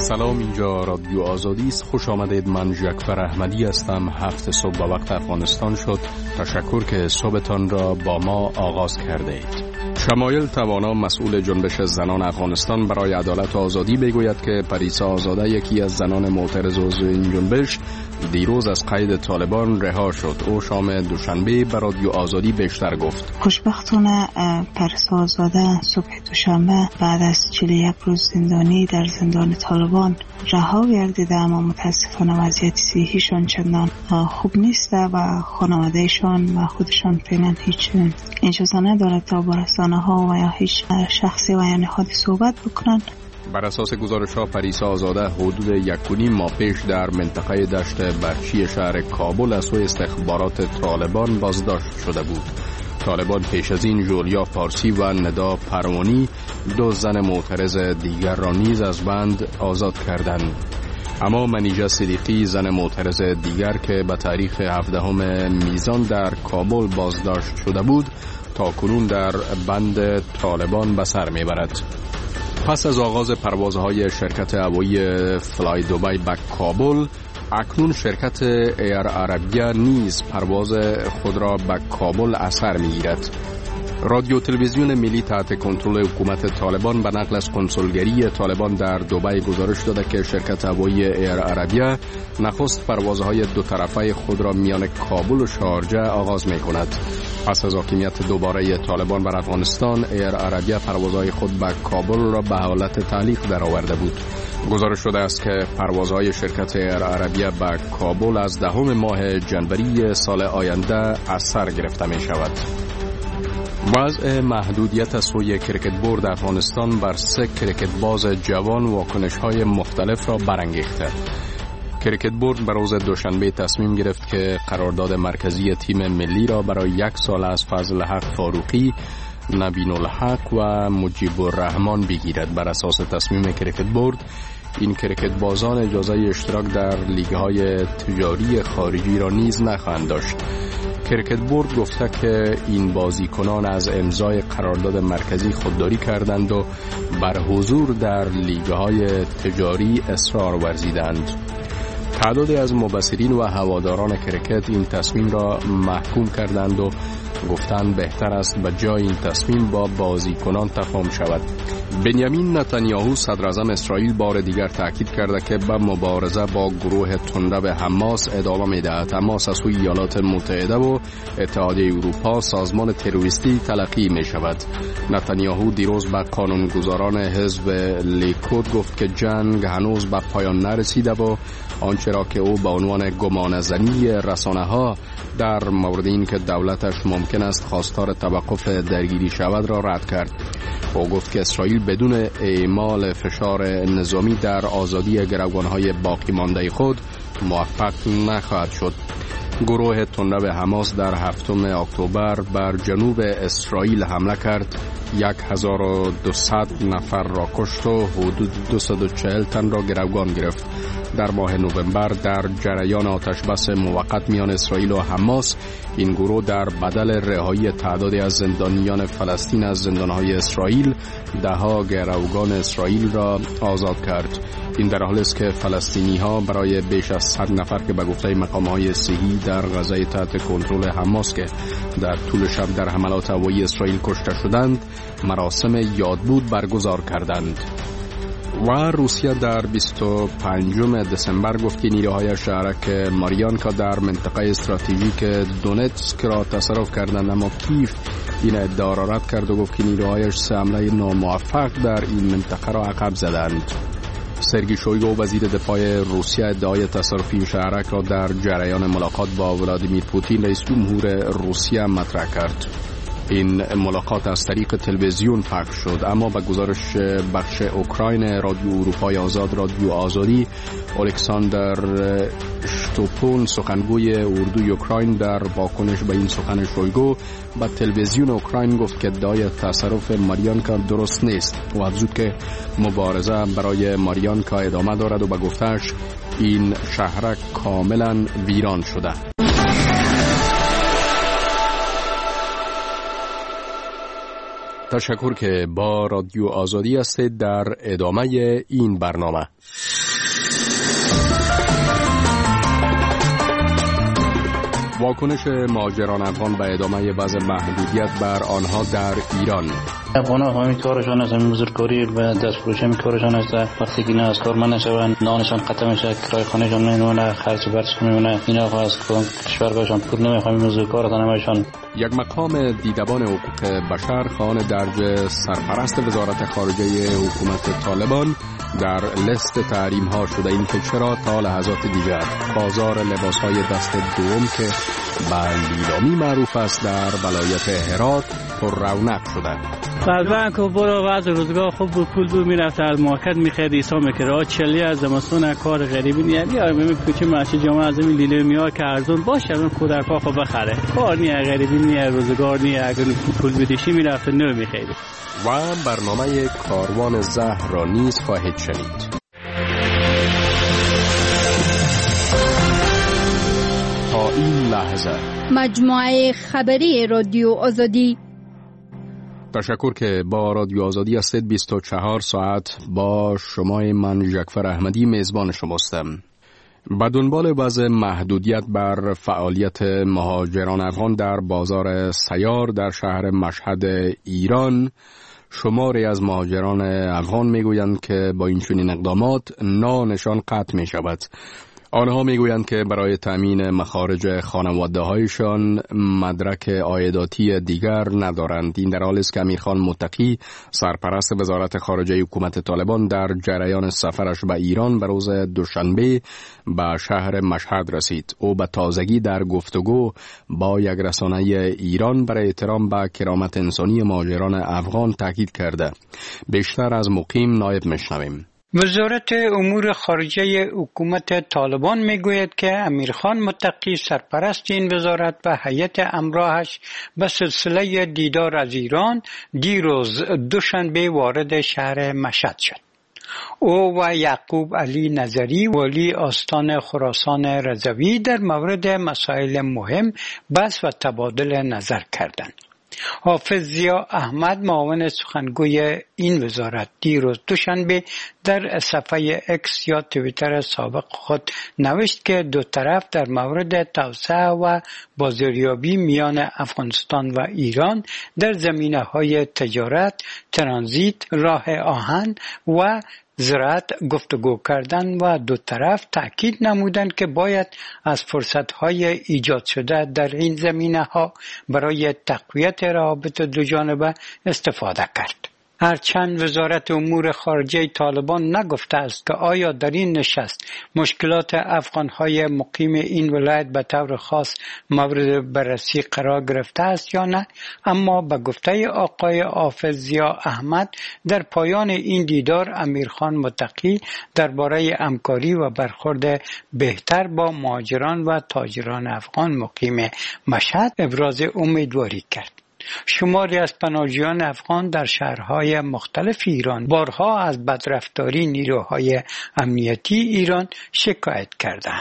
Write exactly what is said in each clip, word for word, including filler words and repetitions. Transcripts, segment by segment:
سلام، اینجا رادیو آزادی است. خوش آمدید. من جعفر احمدی هستم. هفت صبح به وقت افغانستان شد. تشکر که صبحتان را با ما آغاز کرده اید. شمایل توانا، مسئول جنبش زنان افغانستان برای عدالت و آزادی، بگوید که پریسا آزاده، یکی از زنان معترض عضو این جنبش، دیروز از قید طالبان رها شد. او شام دوشنبه به رادیو آزادی بیشتر گفت. خوشبختانه پریسا آزاده صبح دوشنبه بعد از چهل و یک روز زندانی در زندان طالبان رها گردیده، اما متاسفانه وضعیت صحیشان چندان خوب نیست و خانوادهشان و خودشان فعلا هیچ اجازه ندارد تا با رسانه ها و یا هیچ شخصی و یا نهادی صحبت بکنند. بر اساس گزارش ها، پریسا آزاده حدود یک و نیم ماه پیش در منطقه دشت برچی شهر کابل از سوی استخبارات طالبان بازداشت شده بود. طالبان پیش از این جولیا فارسی و ندا پروانی، دو زن معترض دیگر را نیز از بند آزاد کردند. اما منیژه صدیقی، زن معترض دیگر که به تاریخ هفدهم میزان در کابل بازداشت شده بود، تا کنون در بند طالبان به سر میبرد. پس از آغاز پروازهای شرکت هوایی فلای دوبای به کابل، اکنون شرکت ایر عربیه نیز پرواز خود را به کابل اثر می‌گیرد. رادیو تلویزیون ملی تحت کنترل حکومت طالبان به نقل از کنسولگری طالبان در دبی گزارش داده که شرکت هوایی ایر عربیه نخست پروازهای دو طرفه خود را میان کابل و شارجه آغاز می کند. پس از حاکمیت دوباره طالبان بر افغانستان، ایر عربیه پروازهای خود به کابل را به حالت تعلیق درآورده بود. گزارش شده است که پروازهای شرکت ایر عربیه به کابل از دهم ماه جنوری سال آینده اثر گرفته می شود. وضع محدودیت از سوی کرکت بورد افغانستان بر سه کرکت باز جوان واکنش‌های مختلف را برانگیخته. کرکت بورد بر روز دوشنبه تصمیم گرفت که قرارداد مرکزی تیم ملی را برای یک سال از فضل حق فاروقی، نبین الحق و مجیب الرحمن بگیرد. بر اساس تصمیم کرکت بورد، این کرکت بازان اجازه اشتراک در لیگ‌های تجاری خارجی را نیز نخواهند داشت. کرکت بورد گفته که این بازیکنان از امضای قرارداد مرکزی خودداری کردند و بر حضور در لیگ‌های تجاری اصرار ورزیدند. تعدادی از مبصرین و هواداران کرکت این تصمیم را محکوم کردند و گفتند بهتر است به جای این تصمیم با بازیکنان تفاهم شود. بنیامین نتانیاهو، صدراعظم اسرائیل، بار دیگر تاکید کرده که به مبارزه با گروه تندرو حماس ادامه می‌دهد. حماس از سوی ایالات متحده و اتحادیه اروپا سازمان تروریستی تلقی می‌شود. نتانیاهو دیروز به قانونگذاران حزب لیکود گفت که جنگ هنوز به پایان نرسیده و آنچه را که او به عنوان گمانه‌زنی رسانه‌ها در مورد این که دولتش ممکن است خواستار توقف درگیری شود را رد کرد. او گفت که اسرائیل بدون اعمال فشار نظامی در آزادی گروگان‌های باقی مانده خود موفق نخواهد شد. گروه تندرو حماس در هفتم اکتبر بر جنوب اسرائیل حمله کرد، هزار و دویست نفر را کشت و حدود دویست و چهل تن را گروگان گرفت. در ماه نوامبر در جریان آتشبس موقت میان اسرائیل و حماس، این گروه در بدل رهایی تعدادی از زندانیان فلسطین از زندانهای اسرائیل، دهها گروگان اسرائیل را آزاد کرد. این در حالی است که فلسطینی ها برای بیش از صد نفر که به گفته مقام های صحی در غزه تحت کنترل حماس که در طول شب در حملات هوایی اسرائیل کشته شدند، مراسم یادبود برگزار کردند. و روسیه در بیست و پنجم دسامبر گفت که نیروهای شهرک ماریانکا در منطقه استراتژیک دونتسک را تصرف کردند، اما کیف این ادعا را رد کرد و گفت که نیروهایش سه حمله ناموفق در این منطقه را عقب زدند. سرگی شویگو، وزیر دفاع روسیه، ادعای تصرف این شهرک را در جریان ملاقات با ولادیمیر پوتین، رئیس جمهور روسیه، مطرح کرد. این ملاقات از طریق تلویزیون پخش شد، اما به گزارش بخش اوکراین رادیو اروپای آزاد، رادیو آزادی، الکساندر شتوپون، سخنگوی اردوی اوکراین، در واکنش به این سخن شویگو به تلویزیون اوکراین گفت که ادعای تصرف ماریانکا درست نیست و افزود که مبارزه برای ماریانکا ادامه دارد و به گفتش این شهرک کاملا ویران شده. تشکر که با رادیو آزادی هستید. در ادامه این برنامه واکنش مهاجران افغان به ادامه وضع محدودیت بر آنها در ایران. افغان‌ها همین کارشان است، همین بزرگکاری و دستفروشی همین کارشان است. وقتی که نه از کار من نشوند، نانشان قطع میشه، کرایه خانهشان میمونه، خرج برشون میمونه، اینا از کشور باشن پول نمیخوام این بزرگکار دانمشان. یک مقام دیدبان حقوق بشر خان درج سرپرست وزارت خارجه حکومت طالبان در لست تحریم ها شده این که چرا تا لحظات دیگر بازار لباس های دست دوم که به لیلامی معروف است در ولایت هرات پر رونق شده. قلبا که برو وضع روزگار خوب بود، پول بود میرفت از مارکت میخرید ایسا میکره چلی از زمستون کار غریبی نیست. یا میمی کوچه ماشه جامعه از این لیلامی ها که ارزون باشه اون کودک ها خو بخره، کار نیه غریبی نیه، روزگار نیه، اگر پول بدیشی میرفت نو میخرید. و برنامه کاروان زهر را نیز خواهید شنید. تا این لحظه مجموعه خبری رادیو آزادی. تشکر که با رادیو آزادی هستید. بیست و چهار ساعت با شما، من جعفر احمدی میزبان شماستم. به دنبال وضع محدودیت بر فعالیت مهاجران افغان در بازار سیار در شهر مشهد ایران، شماری از مهاجران افغان میگویند که با این چنین اقدامات نانشان قطع می شود. آنها میگویند که برای تامین مخارج خانواده هایشان مدرک عایداتی دیگر ندارند. این در حالی است که امیرخان متقی سرپرست وزارت خارجه حکومت طالبان در جریان سفرش به ایران به روز دوشنبه به شهر مشهد رسید. او به تازگی در گفتگو با یک رسانه ایران برای احترام به کرامت انسانی مهاجران افغان تاکید کرده. بیشتر از مقیم نایب میشنویم. وزارت امور خارجه حکومت طالبان میگوید که امیرخان متقی سرپرست این وزارت و هیئت همراهش به سلسله دیدار از ایران دیروز دوشنبه وارد شهر مشهد شد. او و یعقوب علی نظری والی آستان خراسان رضوی در مورد مسائل مهم بحث و تبادل نظر کردند. حافظ ضیا احمد معاون سخنگوی این وزارت دیروز دوشنبه در صفحه اکس یا توییتر سابق خود نوشت که دو طرف در مورد توسعه و بازاریابی میان افغانستان و ایران در زمینه‌های تجارت، ترانزیت، راه آهن و زراعت گفتگو کردند و دو طرف تأکید نمودند که باید از فرصت‌های ایجاد شده در این زمینه‌ها برای تقویت روابط دو جانبه استفاده کرد. هرچند وزارت امور خارجه طالبان نگفته است که آیا در این نشست مشکلات افغان‌های مقیم این ولایت به طور خاص مورد بررسی قرار گرفته است یا نه، اما به گفته آقای حافظ ضیا احمد در پایان این دیدار امیرخان متقی درباره همکاری و برخورد بهتر با مهاجران و تاجران افغان مقیم مشهد ابراز امیدواری کرد. شماری از پناهجویان افغان در شهرهای مختلف ایران بارها از بدرفتاری نیروهای امنیتی ایران شکایت کردند.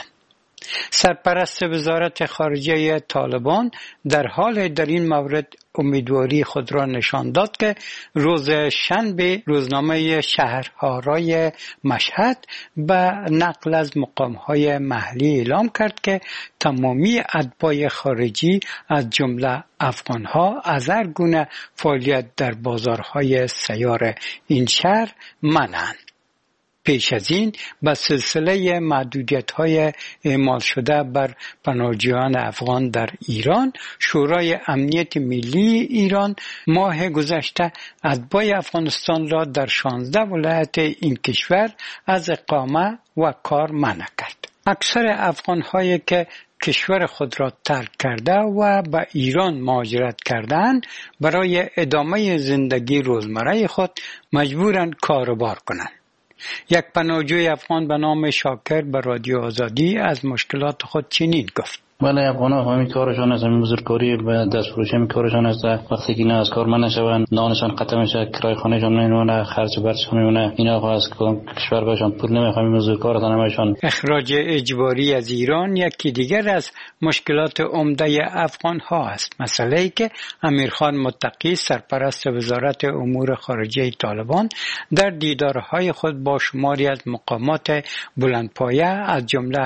سرپرست وزارت خارجه طالبان در حال در این مورد امیدواری خود را نشان داد که روز شنبه روزنامه شهرهای مشهد به نقل از مقامهای محلی اعلام کرد که تمامی اتباع خارجی از جمله افغانها از هر گونه فعالیت در بازارهای سیار این شهر منعند. پیش از این به سلسله محدودیت‌های اعمال شده بر پناهجویان افغان در ایران، شورای امنیت ملی ایران ماه گذشته اتباع افغانستان را در شانزده ولایت این کشور از اقامه و کار منع کرد. اکثر افغان‌هایی که کشور خود را ترک کرده و به ایران مهاجرت کردند برای ادامه زندگی روزمره خود مجبورند کار و بار کنند. یک پناهجوی افغان به نام شاکر به رادیو آزادی از مشکلات خود چنین گفت: بله، افغان‌ها همین کارشان است، همین بزرگکاری و دستفروشی همین کارشان است. وقتی که نه از کار من نشوند، نانشان قطع میشه، کرایه خانهشان میمونه، خرج برشون میمونه، اینا از کشور باشن پول نمیخوام این بزرگکار دانمشان. اخراج اجباری از ایران یکی دیگر از مشکلات عمده افغان‌ها است. مسئله‌ای که امیرخان متقی سرپرست وزارت امور خارجه طالبان در دیدارهای خود با شماری از مقامات بلندپایه از جمله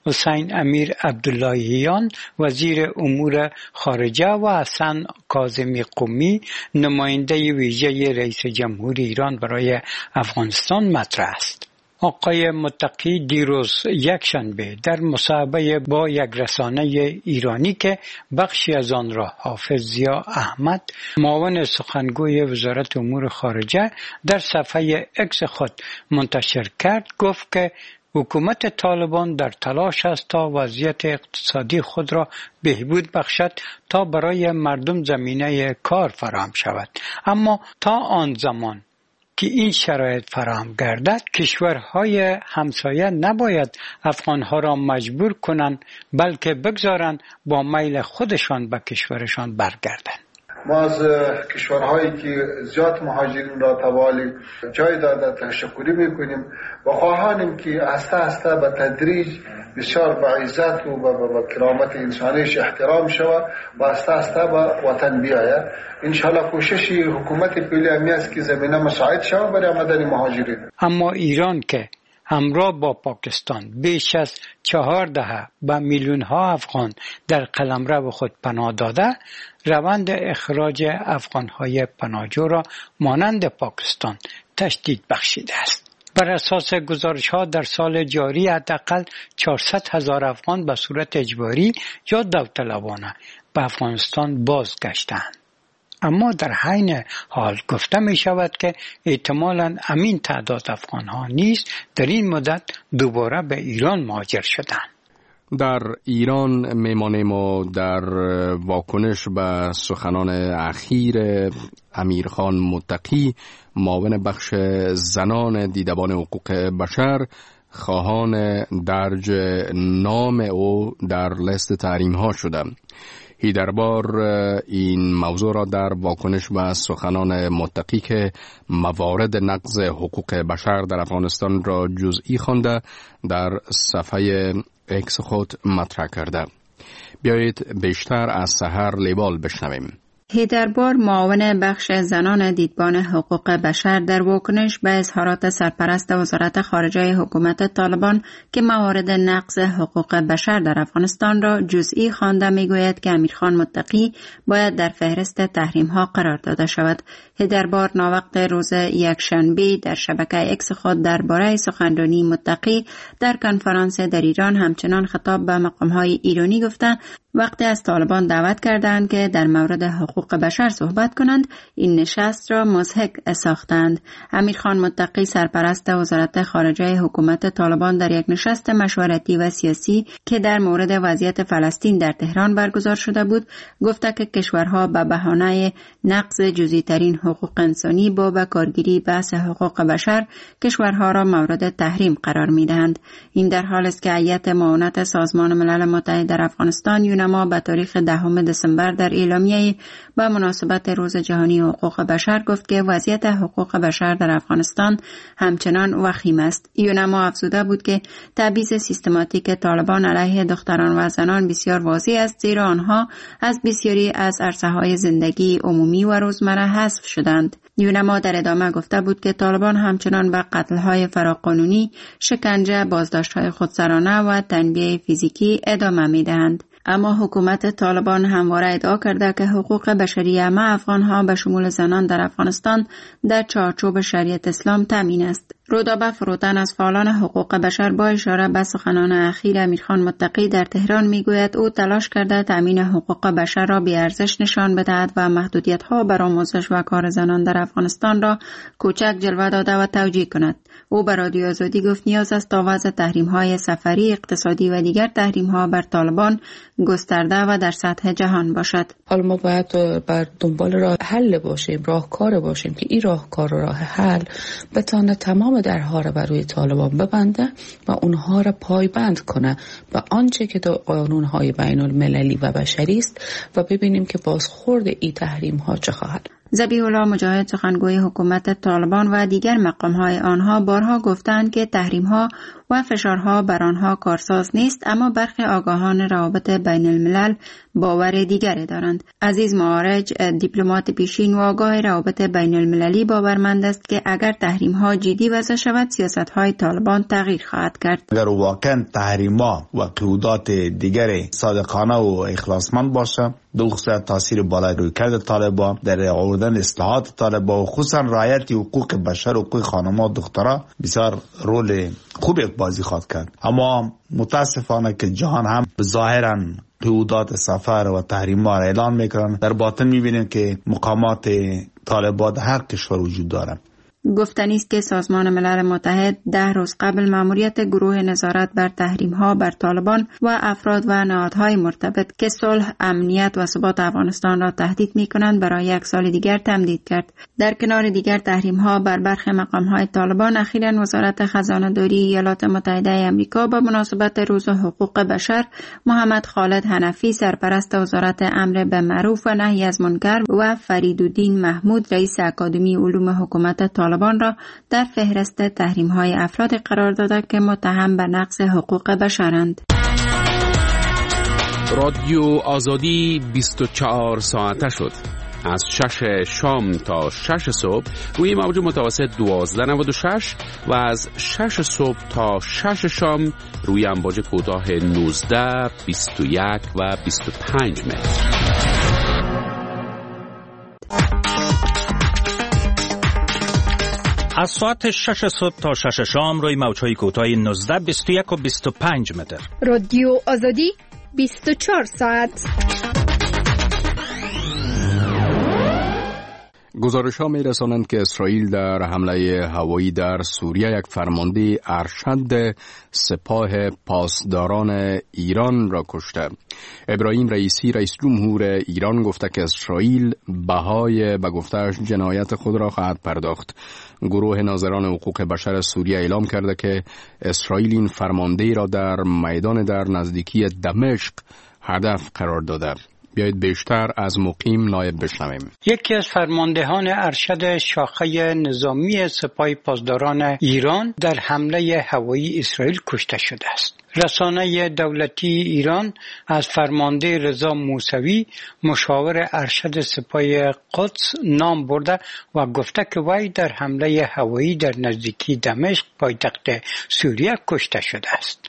حسین امیر عبداللهیان وزیر امور خارجه و حسن کاظمی قمی نماینده ویژه رئیس جمهور ایران برای افغانستان مطرح است. آقای متقی دیروز یکشنبه در مصاحبه با یک رسانه ایرانی که بخشی از آن را حافظ ضیا احمد معاون سخنگوی وزارت امور خارجه در صفحه اکس خود منتشر کرد گفت که حکومت طالبان در تلاش است تا وضعیت اقتصادی خود را بهبود بخشد تا برای مردم زمینه کار فراهم شود، اما تا آن زمان که این شرایط فراهم گردد کشورهای همسایه نباید افغانها را مجبور کنند بلکه بگذارند با میل خودشان به کشورشان برگردند. ما از کشورهایی که زیاد مهاجرین را توالی جای داده تشکری میکنیم و خواهانیم که آهسته آهسته به تدریج بسیار با عزت و با کرامت انسانیش احترام شود و آهسته آهسته به وطن بیاید. انشاءالله کوشش حکومت پیلی همی است که زمینه مساعد شود برای آمدن مهاجرین. اما ایران که همراه با پاکستان بیش از چهار دهه به میلیون ها افغان در قلمرو خود پناه داده، روند اخراج افغان های پناهجو را مانند پاکستان تشدید بخشیده است. بر اساس گزارش ها در سال جاری حداقل چهارصد هزار افغان به صورت اجباری یا داوطلبانه به افغانستان بازگشتند. اما در حین حال گفته می شود که احتمالاً امین تعداد افغان ها نیز در این مدت دوباره به ایران مهاجر شدند. در ایران میمانیم و در واکنش به سخنان اخیر امیرخان متقی معاون بخش زنان دیدبان حقوق بشر خواهان درج نام او در لیست تحریم ها شده. هیدربار این موضوع را در واکنش به سخنان متقی که موارد نقض حقوق بشر در افغانستان را جزئی خوانده در صفحه اکس خود مطرح کرده. بیایید بیشتر از سحر لیوال بشنویم. هیدربار معاون بخش زنان دیدبان حقوق بشر در واکنش به اظهارات سرپرست وزارت خارجه حکومت طالبان که موارد نقض حقوق بشر در افغانستان را جزئی خوانده میگوید که امیرخان متقی باید در فهرست تحریم ها قرار داده شود. هیدربار ناوقت روز یکشنبه در شبکه اکس خود درباره سخنرانی متقی در کنفرانس در ایران همچنان خطاب به مقام های ایرانی گفته وقتی از طالبان دعوت کردند که در مورد حقوق بشر صحبت کنند، این نشست را مضحک ساختند. امیرخان متقی سرپرست وزارت خارجه حکومت طالبان در یک نشست مشورتی و سیاسی که در مورد وضعیت فلسطین در تهران برگزار شده بود، گفته که کشورها به بهانه نقض جزئی ترین حقوق انسانی با به کارگیری بحث حقوق بشر کشورها را مورد تحریم قرار می‌دهند. این در حالی است که هیئت معاونت سازمان ملل متحد در افغانستان ما به تاریخ دهم دسامبر در اعلامیه به مناسبت روز جهانی حقوق بشر گفت که وضعیت حقوق بشر در افغانستان همچنان وخیم است. یونما افزوده بود که تبعیض سیستماتیک طالبان علیه دختران و زنان بسیار واضح است، زیرا آنها از بسیاری از عرصه‌های زندگی عمومی و روزمره حذف شدند. یونما در ادامه گفته بود که طالبان همچنان به قتل‌های فراقانونی، شکنجه، بازداشت‌های خودسرانه و تنبیه فیزیکی ادامه می‌دهند. اما حکومت طالبان همواره ادعا کرده که حقوق بشری همه افغان‌ها به شمول زنان در افغانستان در چارچوب شریعت اسلام تامین است. رودابه فروتن از فعالان حقوق بشر با اشاره به سخنان اخیر امیرخان متقی در تهران میگوید او تلاش کرده تامین حقوق بشر را بی‌ارزش نشان بدهد و محدودیت‌ها بر آموزش و کار زنان در افغانستان را کوچک جلوه داده و توجیه کند. او به رادیو آزادی گفت نیاز است تا وضع تحریم‌های سفری، اقتصادی و دیگر تحریم‌ها بر طالبان گسترده و در سطح جهان باشد. حالا ما باید بر دنبال راه حل باشیم، راهکار باشیم که این راهکار و راه حل بتونه تمام درها را بر روی طالبان ببنده و اونها را پایبند کنه به آنچه که در قانون‌های بین المللی و بشری است و ببینیم که بازخورد این تحریم‌ها چه خواهد. ذبیح الله مجاهد سخنگوی حکومت طالبان و دیگر مقام‌های آنها بارها گفتند که تحریم‌ها و فشارها بر آنها کارساز نیست، اما برخی آگاهان روابط بین الملل باور دیگری دارند. عزیز معارج، دیپلمات پیشین و آگاه روابط بین المللی باورمند است که اگر تحریم‌ها جدی وضع شود، سیاست‌های طالبان تغییر خواهد کرد. اگر واقعا تحریم‌ها و قیودات دیگر صادقانه و اخلاصمند باشه، دوخصوص تاثیر بالای رویکرد طالبان در آوردن اصلاحات طالبان و خصوصا رعایت حقوق بشر و حقوق خانم‌ها و دخترها بسیار رول خوبی بازی خواهد کرد. اما متاسفانه که جهان هم ظاهراً قیودات سفر و تحریم‌ها را اعلان میکنن، در باطن میبینیم که مقامات طالبان در هر کشور وجود دارند. گفتنی است که سازمان ملل متحد ده روز قبل مأموریت گروه نظارت بر تحریم‌ها بر طالبان و افراد و نهادهای مرتبط که صلح، امنیت و ثبات افغانستان را تهدید می‌کنند برای یک سال دیگر تمدید کرد. در کنار دیگر تحریم‌ها بر برخی مقام‌های طالبان، اخیراً وزارت خزانه‌داری ایالات متحده آمریکا به مناسبت روز حقوق بشر محمد خالد حنفی سرپرست وزارت امر بالمعروف و نهی از منکر و فریدالدین محمود رئیس اکادمی علوم حکومت طالبان را در فهرست تحریم‌های افراد قرار داده که متهم به نقض حقوق بشرند. رادیو آزادی بیست و چهار ساعته شد. از شش شام تا شش صبح روی موج متوسط دوازده نود و شش و از شش صبح تا شش شام روی امواج کوتاه نوزده، بیست و یک و بیست و پنج متر. از ساعت شش صبح تا شش شام روی موجهای کوتاه نوزده، بیست و یک و بیست و پنج متر. رادیو آزادی بیست و چهار ساعت. گزارش ها می رسانند که اسرائیل در حمله هوایی در سوریه یک فرمانده ارشد سپاه پاسداران ایران را کشته. ابراهیم رئیسی رئیس جمهور ایران گفته که اسرائیل بهای به گفته‌اش جنایت خود را خواهد پرداخت. گروه ناظران حقوق بشر سوریه اعلام کرده که اسرائیل این فرمانده را در میدان در نزدیکی دمشق هدف قرار داده. بیایید بیشتر از مقیم نایب بشنویم. یکی از فرماندهان ارشد شاخه نظامی سپاه پاسداران ایران در حمله هوایی اسرائیل کشته شده است. رسانه دولتی ایران از فرمانده رضا موسوی مشاور ارشد سپاه قدس نام برده و گفته که وی در حمله هوایی در نزدیکی دمشق پایتخت سوریه کشته شده است.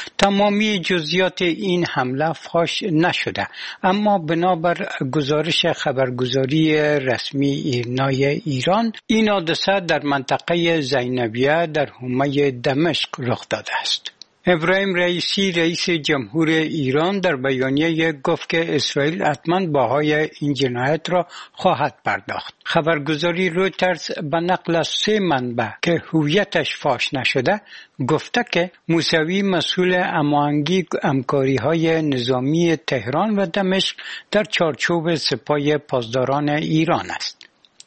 تمامی جزئیات این حمله فاش نشده، اما بنابر گزارش خبرگزاری رسمی ایرنای ایران این حادثه در منطقه زینبیه در حومه دمشق رخ داده است. ابراهیم رئیسی رئیس جمهور ایران در بیانیه گفت که اسرائیل حتما بهای این جنایت را خواهد پرداخت. خبرگزاری رویترز به نقل از سه منبع که هویتش فاش نشده گفته که موسوی مسئول هماهنگی همکاری‌های نظامی تهران و دمشق در چارچوب سپاه پاسداران ایران است.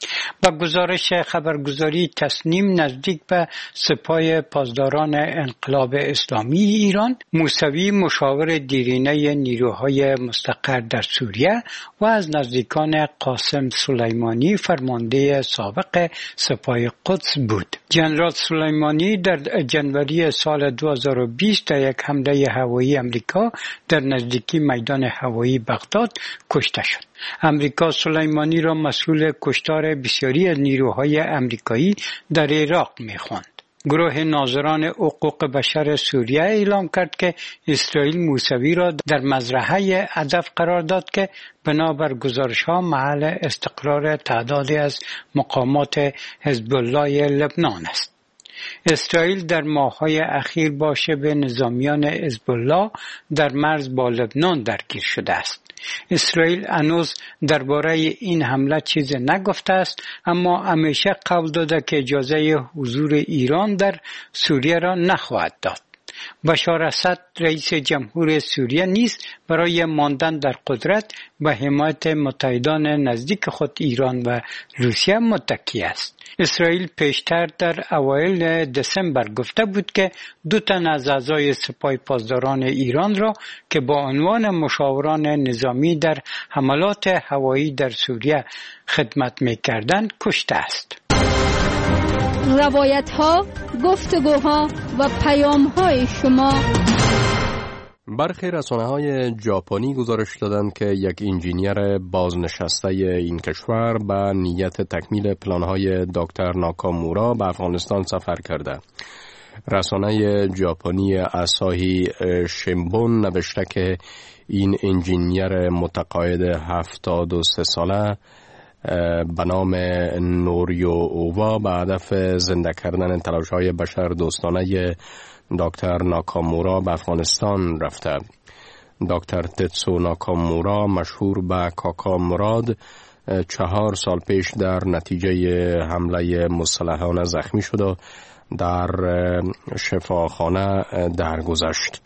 با گزارش خبرگزاری تسنیم نزدیک به سپاه پاسداران انقلاب اسلامی ایران، موسوی مشاور دیرینه نیروهای مستقر در سوریه و از نزدیکان قاسم سلیمانی فرمانده سابق سپاه قدس بود. جنرال سلیمانی در جنوری سال دو هزار و بیست در یک حمله هوایی امریکا در نزدیکی میدان هوایی بغداد کشته شد. امریکا سلیمانی را مسئول کشتار بسیاری از نیروهای امریکایی در عراق می‌خواند. گروه ناظران حقوق بشر سوریه اعلام کرد که اسرائیل موسوی را در مزرعه هدف قرار داد که بنابر گزارش‌ها محل استقرار تعدادی از مقامات حزب الله لبنان است. اسرائیل در ماه‌های اخیر با شبه نظامیان حزب الله در مرز با لبنان درگیر شده است. اسرائیل هنوز درباره این حمله چیز نگفته است، اما همیشه قول داده که اجازه حضور ایران در سوریه را نخواهد داد. بشار اسد رئیس جمهور سوریه نیز برای ماندن در قدرت به حمایت متحدان نزدیک خود ایران و روسیه متکی است. اسرائیل پیشتر در اوایل دسامبر گفته بود که دو تن از اعضای سپاه پاسداران ایران را که با عنوان مشاوران نظامی در حملات هوایی در سوریه خدمت می‌کردند کشته است. روایت ها، گفتگوها و پیام های شما. برخی رسانه‌های ژاپنی گزارش دادند که یک انجینیر بازنشسته این کشور به نیت تکمیل پلان‌های دکتر ناکامورا به افغانستان سفر کرده. رسانه ژاپنی آساهی شیمبون نوشته که این انجینیر متقاعد هفتاد و سه ساله به نام نوریو اووا به هدف زنده کردن تلاش‌های بشر دوستانه دکتر ناکامورا به افغانستان رفته. دکتر تتسو ناکامورا مشهور به کاکا مراد چهار سال پیش در نتیجه حمله مسلحانه زخمی شد و در شفاخانه درگذشت.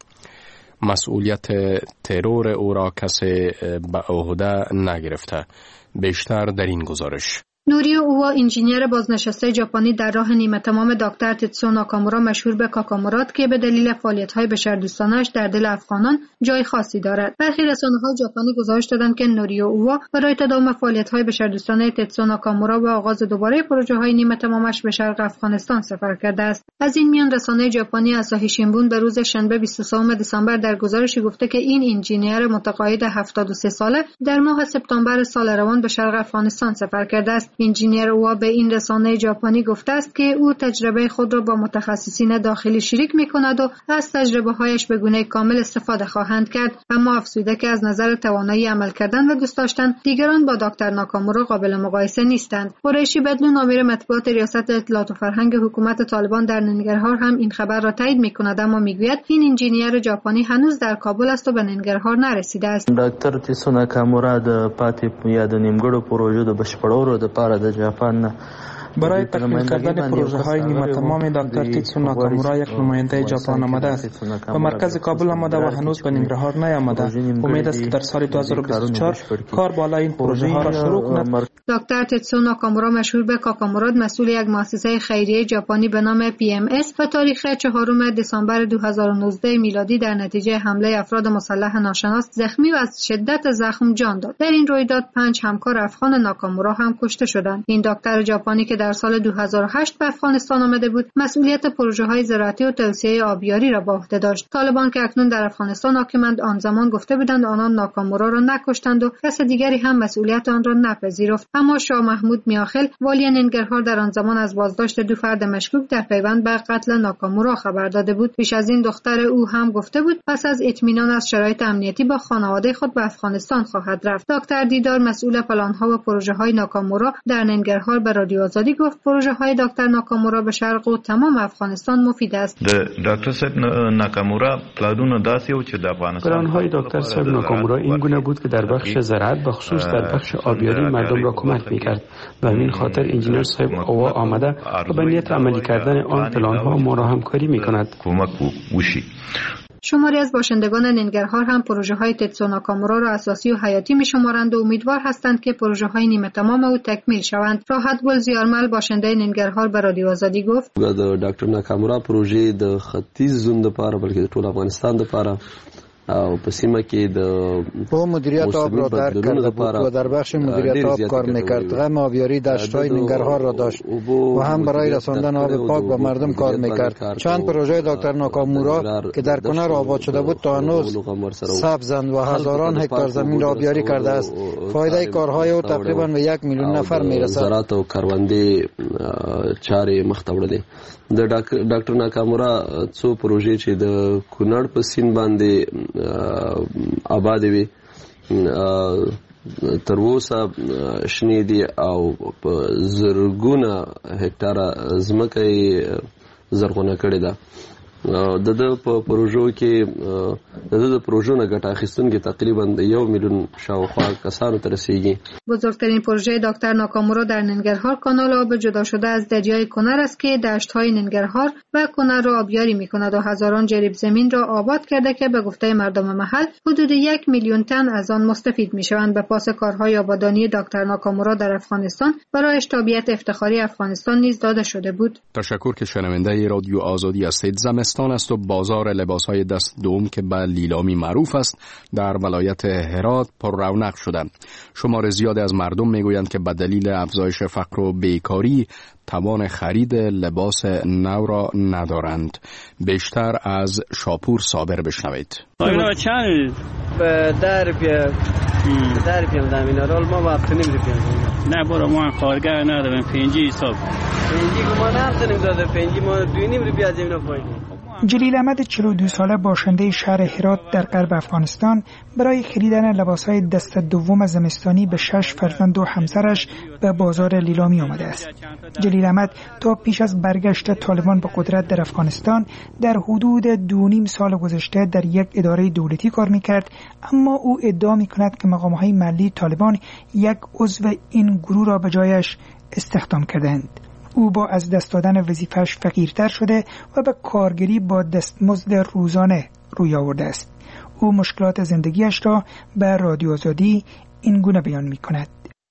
مسئولیت ترور او را کسی به عهده نگرفته. بیشتر در این گزارش. نوریو اووا انجینیر بازنشسته ژاپنی در راه نیمه تمام دکتر تتسو ناکامورا مشهور به کاکاموراد که به دلیل فعالیت‌های بشردوستانه‌اش در دل افغانان جای خاصی دارد. برخی رسانه‌های ژاپنی گزارش دادند که نوریو اووا برای تداوم فعالیت‌های بشردوستانه تتسو ناکامورا و آغاز دوباره پروژه‌های نیمه تمامش به شرق افغانستان سفر کرده است. از این میان رسانه ژاپنی آساهی شیمبون به روز شنبه بیست و سوم دسامبر در گزارشی گفته که این انجینیر متقاعد هفتاد و سه ساله در ماه سپتامبر سال روان به شرق افغانستان سفر کرده است. انجینیر اووا به این رسانه ژاپنی گفته است که او تجربه خود را با متخصصین داخلی شریک می‌کند و از تجربه‌هایش به گونه کامل استفاده خواهند کرد، اما افزوده که از نظر توانایی عمل کردن و دوست داشتن دیگران با دکتر ناکامورا قابل مقایسه نیستند. قریشی بدلون امیر مطبوعات ریاست اطلاعات و فرهنگ حکومت طالبان در ننگرهار هم این خبر را تایید می‌کند، اما میگوید این انجینیر ژاپنی هنوز در کابل است و به ننگرهار نرسیده است. دکتر تتسو ناکامورا د پاتې یا د نیمګړو پروژو د بشپړولو لپاره د ژاپن برای تکمیل کردن پروژه های نیمه تمام دکتر تتسو ناکامورا یک نماینده ژاپن آمده است و مرکز کابل آمده و هنوز به ننگرهار نیامده. امید است که در سال دو هزار و بیست و چهار کار بالای این پروژه ها را شروع کند. دکتر تتسو ناکامورا مشهور به کاکاموراد مسئول یک مؤسسه خیریه ژاپنی به نام پی ام اس و تاریخ چهارم دسامبر دو هزار و نوزده میلادی در نتیجه حمله افراد مسلح ناشناس زخمی و از شدت زخم جان داد. در این رویداد پنج همکار افغان ناکامورا هم کشته شدند. این دکتر ژاپنی که در سال دو هزار و هشت به افغانستان آمده بود، مسئولیت پروژه‌های زراعتی و توسعه آبیاری را به عهده داشت. طالبان که اکنون در افغانستان حاکمند آن زمان گفته بودند آنان ناکامورا را نکشتند و کس دیگری هم مسئولیت آن را نپذیرفت. اما شاه محمود میاخل والی ننگرهار در آن زمان از بازداشت دو فرد مشکوک در پیوند به قتل ناکامورا خبر داده بود. پیش از این دختر او هم گفته بود پس از اطمینان از شرایط امنیتی با خانواده خود به افغانستان خواهد رفت. دکتر دیدار مسئول پلان‌ها و پروژه‌های ناکامورا در ننگرهار به رادیو آزادی گفت پروژه‌های دکتر ناکامورا به شرق و تمام افغانستان مفید است. دکتر صاحب ناکامورا پلانونه داسې و چې د افغانستان پلان‌های دکتر صاحب ناکامورا این گونه بود که در بخش زراعت به خصوص در بخش آبیاری مردم را کمک می‌کرد و همین خاطر انجینیر صاحب اووا آمده و به نیت عملی کردن آن پلان‌ها ما را همکاری می‌کند. کمک وشي. شماری از باشندگان ننگرهار هم پروژه‌های تتسو ناکامورا را اساسی و حیاتی می‌شمارند و امیدوار هستند که پروژه‌های نیمه تمام او تکمیل شوند. راحت گل زیارمل باشنده ننگرهار به رادیو آزادی گفت: د ډاکټر ناکامورا پروژې د ختیځ زون لپاره بلکې د ټول افغانستان لپاره او په سیمه کې د با مدیریت آب را درک کرده بود و در بخش مدیریت آب کار میکرد. غم آبیاری دشت‌های ننگرهار را داشت و هم برای رساندن آب پاک به مردم کار میکرد. چند پروژه دکتر ناکامورا که در کنار آباد شده بود تا هنوز سبزند و هزاران هکتار زمین را آبیاری کرده است. فایده کارهای او تقریبا به یک میلیون نفر میرسد. زراعت او کروندې چارې مخ ته وړلې. د ډاکټر ناکامورا څو پروژې چې د کونړ په سیند باندې آباد وي تر اوسه شنې دي او په زرګونه هکتاره ځمکه یې زرغونه کړې ده. د د په پروژو کې د د پروژو نه ګټه اخیستونکي تقریبا د یو میلیون شاوخوا کسانو ته رسیدگی. بزرگترین پروژه دکتر ناکامورا در ننگرهار کانال آب جدا شده از دریای کنر است که دشت‌های ننگرهار و کنر را آبیاری می‌کند و هزاران جریب زمین را آباد کرده که به گفته مردم محل حدود یک میلیون تن از آن مستفید می‌شوند. به پاس کارهای آبادانی دکتر ناکامورا در افغانستان برایش تابعیت افتخاری افغانستان نیز داده شده بود. تشکر که شنونده رادیو آزادی هستید. زمستان است و بازار لباس‌های دست دوم که به لیلامی معروف است در ولایت هرات پر رونق شده. شمار زیادی از مردم میگویند که به دلیل افزایش فقر و بیکاری توان خرید لباس نو را ندارند. بیشتر از شاپور صابر بشنوید. آینا چند به در پی در پی زمین رول ما وقت نمی‌ریم. نه برو ما کارگر نداریم پنجی حساب. پنجی ما نمی‌تونیم داده پنجی ما دوی نیم رو بیاد زمین پایین. جلیل احمد چهل و دو ساله باشنده شهر هرات در غرب افغانستان برای خریدن لباس‌های دست دوم زمستانی به شش فرزند و همسرش به بازار لیلامی آمده است. جلیل احمد تا پیش از برگشت طالبان به قدرت در افغانستان در حدود دو نیم سال گذشته در یک اداره دولتی کار می‌کرد، اما او ادعا می‌کند که مقام‌های محلی طالبان یک عضو این گروه را به جایش استخدام کردند. او با از دست دادن وظیفه‌اش فقیرتر شده و به کارگری با دستمزد روزانه روی آورده است. او مشکلات زندگیش را به رادیو آزادی این گونه بیان می‌کند.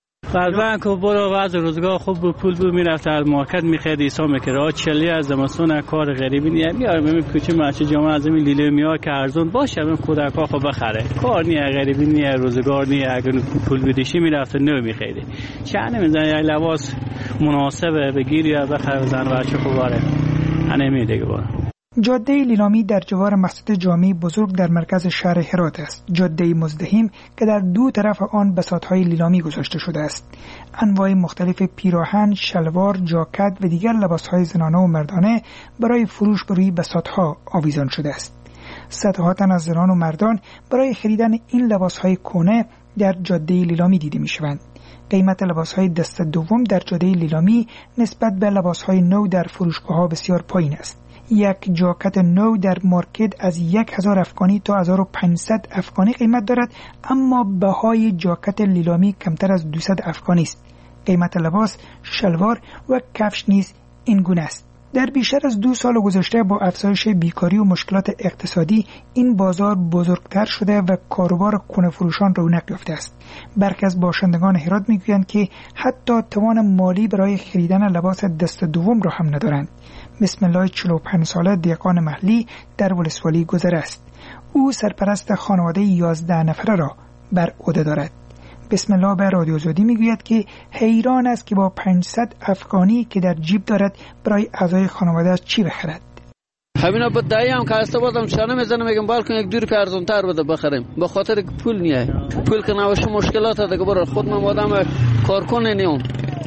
قلبا که برو وضع روزگار خوب بود، پول بود میرفت از مارکت میخرید ایسا میکرد. چلی از زمستون کار غریبی نیه میارم همین کوچه مچه جامعه از این لیله میار که ارزون باشه همین کودکا خو بخره. کار نیه غریبی نیه روزگار نیه اگر پول بدیشی میرفت نو میخریدی. چند میزنی یک لباس مناسبه بگیری یا بخره زن بچه خوباره. همین دیگه برو. جاده لیلامی در جوار مسجد جامع بزرگ در مرکز شهر هرات است. جاده مزدحم که در دو طرف آن بساط‌های لیلامی گذاشته شده است. انواع مختلف پیراهن، شلوار، جاکت و دیگر لباس‌های زنانه و مردانه برای فروش بر روی بساط‌ها آویزان شده است. صدها تن از زنان و مردان برای خریدن این لباس‌های کهنه در جاده لیلامی دیده می‌شوند. قیمت لباس‌های دست دوم در جاده لیلامی نسبت به لباس‌های نو در فروشگاه‌ها بسیار پایین است. یک جاکت نو در مارکت از یک هزار افغانی تا هزار و پانصد افغانی قیمت دارد، اما بهای جاکت لیلامی کمتر از دویست افغانی است. قیمت لباس، شلوار و کفش نیز این گونه است. در بیشتر از دو سال گذشته با افزایش بیکاری و مشکلات اقتصادی این بازار بزرگتر شده و کاروبار کهنه فروشان رونق یافته است. برخی از باشندگان هرات میگویند که حتی توان مالی برای خریدن لباس دست دوم را هم ندارند. بسم الله چهل و پنج ساله دیقان محلی در ولسوالی گذر است. او سرپرست خانواده یازده نفره را بر عهده دارد. بسم الله به رادیو آزادی میگوید که حیران است که با پانصد افغانی که در جیب دارد برای اعضای خانواده‌اش چی بخرد. همینا با دایم که است بودم شانه میزنم میگم بالکن یک دور ارزان تر بده بخریم به خاطر پول نیه. پول که نوش مشکلات دیگه برای خود من آدم کارکنه نیام.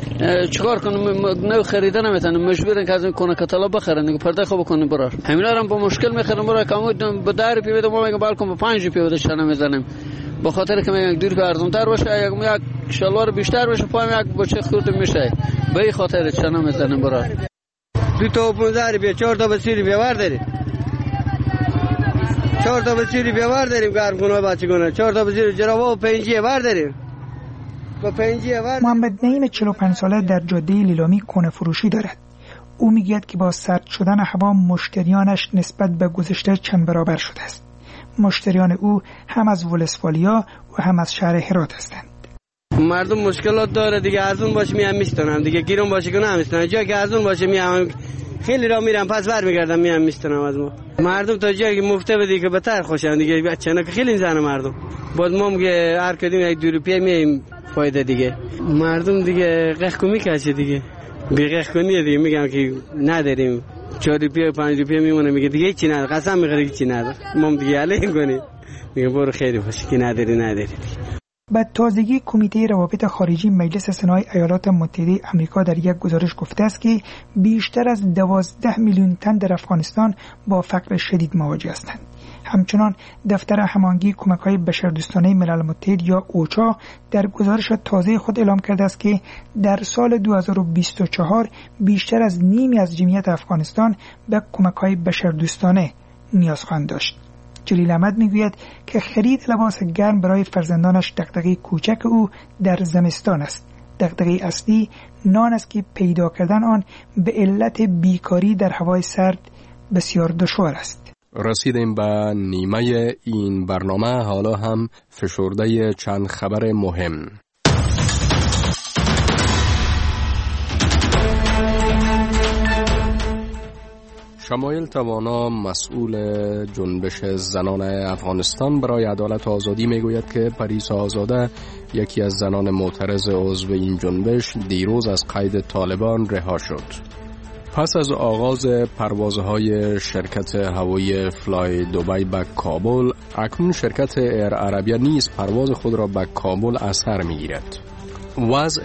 چیکار کنم نو خریدن نمیتونم مجبورن که از این کنه کتالا بخرن دیگه پرده خوب کنه برار همینا رو با مشکل میخرم برای کامو به در پی بده ما میگم بالکن به پنج پی بده شانه میزنم به خاطر که میگم دور که ارزان تر باشه یک یک شلوار بیشتر باشه پایم یک بچه خورد میشه به این خاطر شانه میزنم برار دو تا پانزده بیا چهار تا بسیری بیا ور داری چهار تا بسیری بیا ور داریم گرم کنه بچه کنه چهار تا بسیری جرابا و پنجی ور داریم. محمد نعیم چهل و پنج ساله در جاده لیلامی کهنه فروشی دارد. او میگوید که با سرد شدن هوا مشتریانش نسبت به گذشته چند برابر شده است. مشتریان او هم از ولسوالیا و هم از شهر هرات هستند. مردم مشکلات داره دیگه، ارزون باشه میام میستونم دیگه، گیرون باشه که نمیستونم، جایی که ارزون باشه میام خیلی را میرم پس بر میگردم میام میستونم. از ما مردم تا جایی که مفته بدی که بهتر خوشن دیگه، بچه‌ها که خیلی زنه مردم باز ما میگه هر کدوم یک دو روپیه میایم فایده دیگه. مردم دیگه قهق میکشه دیگه، بی قهق کنیه دیگه، میگم که نداریم چهار روپیه پنج روپیه میمونه، میگه دیگه چی نداره، قسم میخوره که چی نداره، ما دیگه علیه کنیم میگه برو خیلی باشه که نداری نداری دیگه. به تازگی کمیته روابط خارجی مجلس سنای ایالات متحده آمریکا در یک گزارش گفته است که بیشتر از دوازده میلیون تن در افغانستان با فقر شدید مواجه هستند. همچنان دفتر هماهنگی کمک‌های بشردوستانه ملل متحد یا اوچا در گزارش تازه خود اعلام کرده است که در سال دو هزار و بیست و چهار بیشتر از نیمی از جمعیت افغانستان به کمک‌های بشردوستانه نیاز خواهند داشت. جلیل احمد میگوید که خرید لباس گرم برای فرزندانش دغدغه کوچک او در زمستان است. دغدغه اصلی نان است که پیدا کردن آن به علت بیکاری در هوای سرد بسیار دشوار است. رسیدیم به نیمه این برنامه، حالا هم فشرده چند خبر مهم. شمایل توانا مسئول جنبش زنان افغانستان برای عدالت و آزادی میگوید که پریسا آزاده، یکی از زنان معترض عضو این جنبش، دیروز از قید طالبان رها شد. پس از آغاز پروازهای شرکت هوایی فلای دبی به کابل، اکنون شرکت ایر عربیا نیز پرواز خود را به کابل از سر میگیرد. وضع